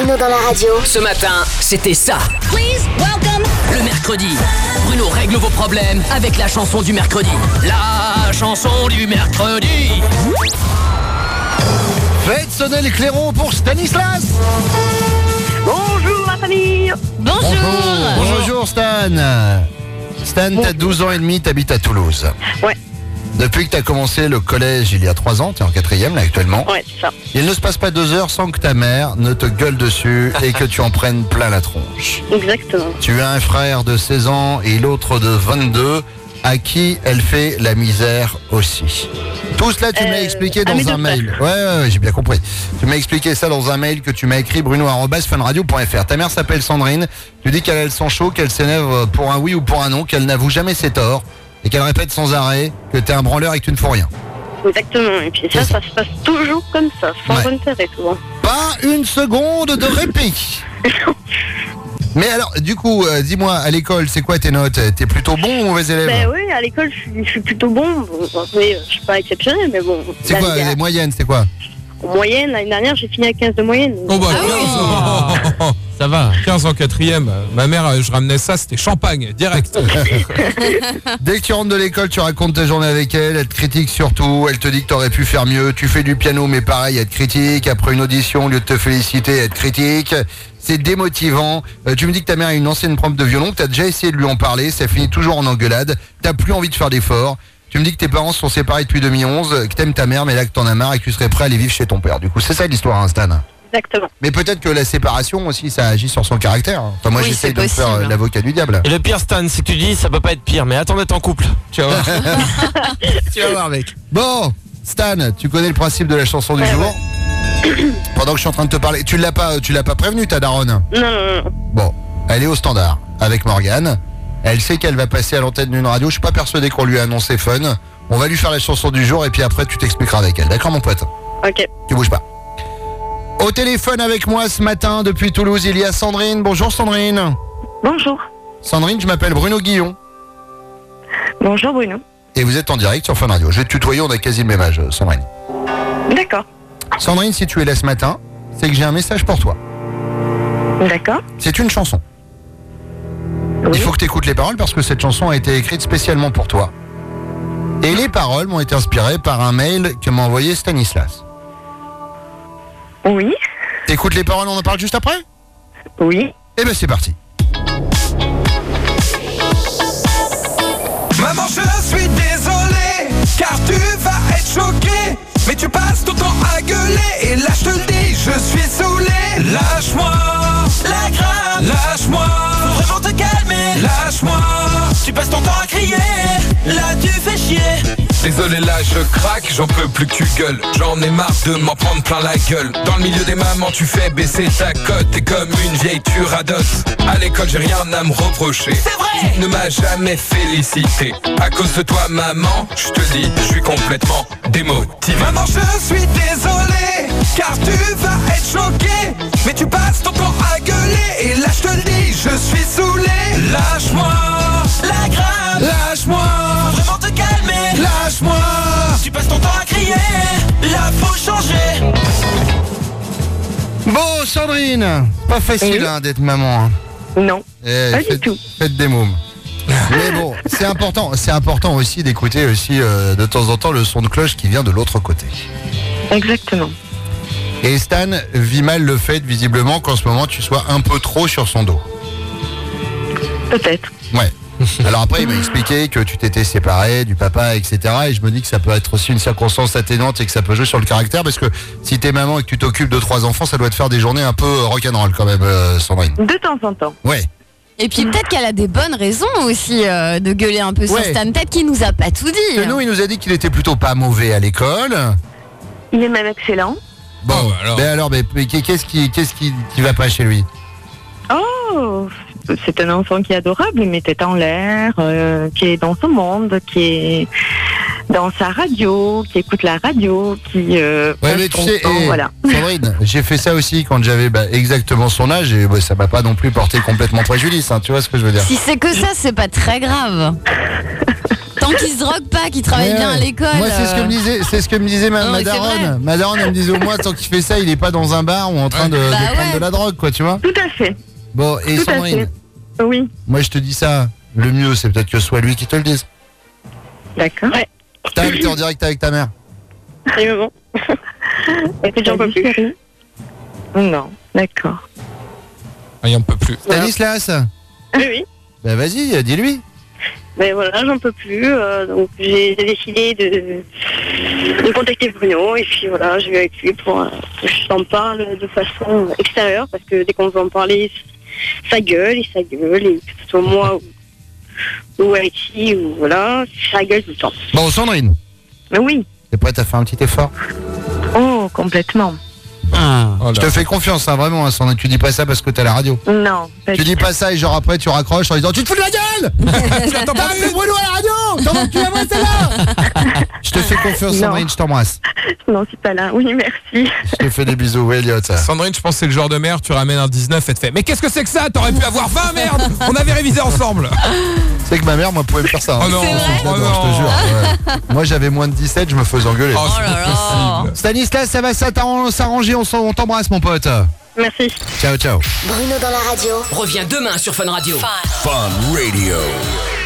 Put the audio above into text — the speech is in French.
Bruno dans la radio. Ce matin, c'était ça. Please welcome. Le mercredi, Bruno règle vos problèmes avec la chanson du mercredi. La chanson du mercredi. Faites sonner les clairons pour Stanislas. Bonjour la famille. Bonjour Stan. Stan, t'as 12 ans et demi, t'habites à Toulouse. Ouais. Depuis que t'as commencé le collège il y a 3 ans, t'es en 4e là actuellement. Ouais, c'est ça. Il ne se passe pas 2 heures sans que ta mère ne te gueule dessus et que tu en prennes plein la tronche. Exactement. Tu as un frère de 16 ans et l'autre de 22 à qui elle fait la misère aussi. Tout cela, tu m'as expliqué dans un mail. Ouais, j'ai bien compris. Tu m'as expliqué ça dans un mail que tu m'as écrit, bruno@funradio.fr. Ta mère s'appelle Sandrine. Tu dis qu'elle a le sang chaud, qu'elle s'énerve pour un oui ou pour un non, qu'elle n'avoue jamais ses torts et qu'elle répète sans arrêt que t'es un branleur et que tu ne fous rien. Exactement. Et puis ça se passe toujours comme ça, sans intérêt souvent. Pas une seconde de répit. Mais alors, du coup, dis-moi, à l'école, c'est quoi tes notes? T'es plutôt bon ou mauvais élève? Ben oui, à l'école, je suis plutôt bon. Oui, je suis pas exceptionnel, mais bon. C'est quoi, les moyennes, c'est quoi? En moyenne, l'année dernière, j'ai fini à 15 de moyenne. Oh bah 15 ça va, 15 en 4e. Ma mère, je ramenais ça, c'était champagne, direct. Dès que tu rentres de l'école, tu racontes ta journée avec elle, elle te critique surtout, elle te dit que t'aurais pu faire mieux, tu fais du piano mais pareil, elle te critique, après une audition, au lieu de te féliciter, elle te critique, c'est démotivant. Tu me dis que ta mère est une ancienne prof de violon, que t'as déjà essayé de lui en parler, ça finit toujours en engueulade, t'as plus envie de faire d'efforts. Tu me dis que tes parents se sont séparés depuis 2011, que t'aimes ta mère mais là que t'en as marre et que tu serais prêt à aller vivre chez ton père. Du coup, c'est ça l'histoire, hein, Stan. Exactement. Mais peut-être que la séparation aussi, ça agit sur son caractère. Enfin, moi, j'essaye de me faire l'avocat du diable. Et le pire, Stan, c'est que tu dis ça peut pas être pire, mais attends d'être en couple. Tu vas voir. Tu vas voir, mec. Bon, Stan, tu connais le principe de la chanson du jour. Pendant que je suis en train de te parler, tu l'as pas prévenu ta daronne? Non. Bon, elle est au standard avec Morgane. Elle sait qu'elle va passer à l'antenne d'une radio. Je suis pas persuadé qu'on lui a annoncé fun. On va lui faire la chanson du jour et puis après tu t'expliqueras avec elle. D'accord, mon pote? Ok. Tu bouges pas. Au téléphone avec moi ce matin depuis Toulouse, il y a Sandrine. Bonjour Sandrine. Bonjour. Sandrine, je m'appelle Bruno Guillon. Bonjour Bruno. Et vous êtes en direct sur Fun Radio. Je vais te tutoyer, on a quasi le même âge, Sandrine. D'accord. Sandrine, si tu es là ce matin, c'est que j'ai un message pour toi. D'accord. C'est une chanson. Oui. Il faut que tu écoutes les paroles parce que cette chanson a été écrite spécialement pour toi. Et les paroles m'ont été inspirées par un mail que m'a envoyé Stanislas. Oui. T'écoutes les paroles, on en parle juste après? Oui. Eh ben c'est parti. Maman, je suis désolé, car tu vas être choquée. Mais tu passes ton temps à gueuler, et là je te le dis, je suis saoulé. Lâche-moi, la grave, lâche-moi, faut vraiment te calmer. Lâche-moi, tu passes ton temps à crier, là tu fais chier. Désolé là je craque, j'en peux plus que tu gueules. J'en ai marre de m'en prendre plein la gueule. Dans le milieu des mamans tu fais baisser ta cote. T'es comme une vieille tu radotes. À l'école j'ai rien à me reprocher. C'est vrai, tu ne m'as jamais félicité. À cause de toi maman, je te dis, je suis complètement démotivé. Maman je suis désolé, car tu vas être choquée. Mais tu passes ton temps à gueuler, et là je te le dis, je suis saoulé. Lâche-moi, la grave, lâche-moi, faut vraiment te calmer. Lâche-moi, tu passes ton temps à crier, là faut changer. Bon Sandrine, pas facile d'être maman. Hein. Non, pas du tout. Faites des mômes. Mais bon, c'est important aussi d'écouter aussi de temps en temps le son de cloche qui vient de l'autre côté. Exactement. Et Stan vit mal le fait visiblement qu'en ce moment tu sois un peu trop sur son dos. Peut-être. Ouais. Alors après il m'a expliqué que tu t'étais séparé du papa, etc. Et je me dis que ça peut être aussi une circonstance atténuante et que ça peut jouer sur le caractère, parce que si t'es maman et que tu t'occupes de 3 enfants, ça doit te faire des journées un peu rock'n'roll quand même, Sandrine. De temps en temps. Ouais. Et puis peut-être qu'elle a des bonnes raisons aussi de gueuler un peu sur Stan. Peut-être qu'il nous a pas tout dit. Que nous, il nous a dit qu'il était plutôt pas mauvais à l'école. Il est même excellent. Bon, mais qu'est-ce qui va pas chez lui? Oh, c'est un enfant qui est adorable, il met tête en l'air, qui est dans son monde, qui est dans sa radio, qui écoute la radio, qui mais tu sais, voilà. Sandrine, j'ai fait ça aussi quand j'avais exactement son âge et ça m'a pas non plus porté complètement préjudice, hein, tu vois ce que je veux dire? Si c'est que ça, c'est pas très grave. Tant qu'il se drogue pas, qu'il travaille bien à l'école. Moi, c'est ce que me disait ma Non, mais c'est daronne. vrai. Ma daronne, elle me disait au moins, tant qu'il fait ça, il est pas dans un bar ou en train de prendre de la drogue, quoi, tu vois. Tout à fait. Bon, et Tout à Sandrine, fait. Oui, moi, je te dis ça. Le mieux, c'est peut-être que ce soit lui qui te le dise. d'accord. Ouais. T'es en direct avec ta mère. C'est bon. Écoute, j'en peux plus. Non, d'accord. Ah, il en peut plus. Stanislas, Oui. bah vas-y, dis-lui. Mais voilà, j'en peux plus. Donc j'ai décidé de contacter Bruno. Et puis voilà, je vais avec lui pour que je t'en parle de façon extérieure. Parce que dès qu'on veut en parler, ça gueule. Et que ce soit moi ou Alexis, ou voilà, ça gueule tout le temps. Bon, Sandrine, Mais oui. t'es prête à faire un petit effort? Oh, complètement. Oh Je là. te fais confiance, hein, vraiment, hein, Sandrine. Tu dis pas ça parce que t'es à la radio. Non, pas Tu du dis pas ça et genre après tu raccroches en disant tu te fous de la gueule. T'as appelé Bruno à la radio. T'en veux que tu la vois celle-là. Je te fais confiance, Non. Sandrine, je t'embrasse. tout. Non, c'est pas là. Oui, merci. Je te fais des bisous, oui, Elliot. Sandrine, je pense que c'est le genre de mère, tu ramènes un 19 et te fait mais qu'est-ce que c'est que ça? T'aurais pu avoir 20, merde. On avait révisé ensemble. C'est que ma mère, moi, pouvait me faire ça. hein. Oh non, C'est vrai oh Non, non. je te jure. Ouais. Moi, j'avais moins de 17, je me faisais engueuler. Oh, c'est là pas là. possible. Stanislas, ça va s'arranger, on t'embrasse, mon pote. Merci. Ciao, ciao. Bruno dans la radio. Reviens demain sur Fun Radio. Fun Radio.